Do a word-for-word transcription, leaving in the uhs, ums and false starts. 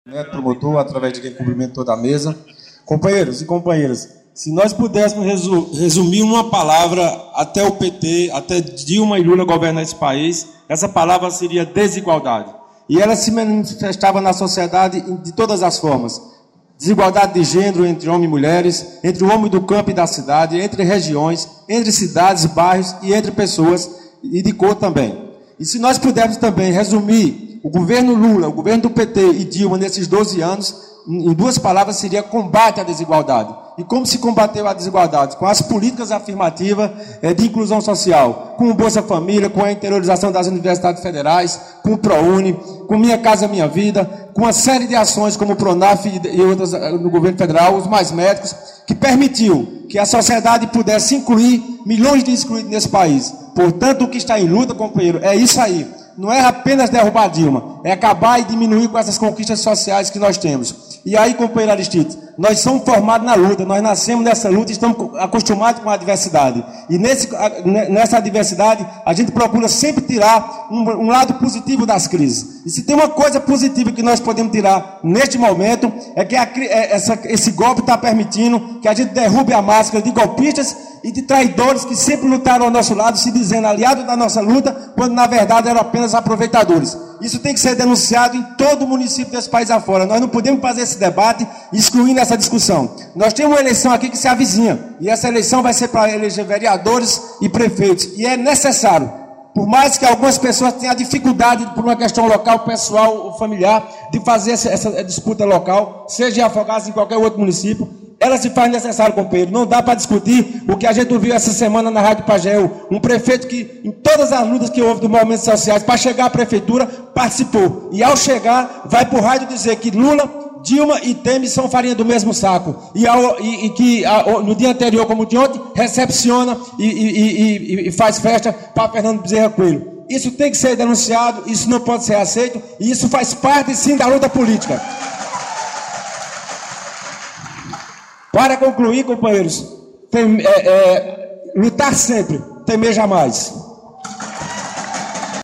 Neto, promotor, através de quem cumprimento toda a mesa. Companheiros e companheiras, se nós pudéssemos resumir uma palavra até o P T, até Dilma e Lula governar esse país, essa palavra seria desigualdade. E ela se manifestava na sociedade de todas as formas. Desigualdade de gênero entre homens e mulheres, entre o homem do campo e da cidade, entre regiões, entre cidades, bairros e entre pessoas, e de cor também. E se nós pudermos também resumir o governo Lula, o governo do P T e Dilma nesses doze anos, em duas palavras, seria combate à desigualdade. E como se combateu a desigualdade? Com as políticas afirmativas de inclusão social, com o Bolsa Família, com a interiorização das universidades federais, com o ProUni, com Minha Casa Minha Vida, com uma série de ações como o PRONAF e outras no governo federal, os Mais Médicos, que permitiu que a sociedade pudesse incluir milhões de excluídos nesse país. Portanto, o que está em luta, companheiro, é isso aí. Não é apenas derrubar Dilma, é acabar e diminuir com essas conquistas sociais que nós temos. E aí, companheiro Aristides, nós somos formados na luta, nós nascemos nessa luta e estamos acostumados com a adversidade. E nesse, nessa adversidade, a gente procura sempre tirar um, um lado positivo das crises. E se tem uma coisa positiva que nós podemos tirar neste momento, é que a, essa, esse golpe está permitindo que a gente derrube a máscara de golpistas e de traidores que sempre lutaram ao nosso lado, se dizendo aliados da nossa luta, quando na verdade eram apenas aproveitadores. Isso tem que ser denunciado em todo o município desse país afora. Nós não podemos fazer esse debate excluindo essa discussão. Nós temos uma eleição aqui que se avizinha, e essa eleição vai ser para eleger vereadores e prefeitos, e é necessário, por mais que algumas pessoas tenham dificuldade por uma questão local, pessoal ou familiar, de fazer essa, essa disputa local, seja em Afogados, em qualquer outro município, ela se faz necessário, companheiro. Não dá para discutir o que a gente ouviu essa semana na Rádio Pagéu. Um prefeito que, em todas as lutas que houve dos movimentos sociais, para chegar à prefeitura, participou. E ao chegar, vai para o rádio dizer que Lula, Dilma e Temer são farinha do mesmo saco. E, ao, e, e que a, no dia anterior, como de ontem, recepciona e, e, e, e faz festa para Fernando Bezerra Coelho. Isso tem que ser denunciado, isso não pode ser aceito, e isso faz parte, sim, da luta política. Para concluir, companheiros, tem, é, é, lutar sempre, temer jamais.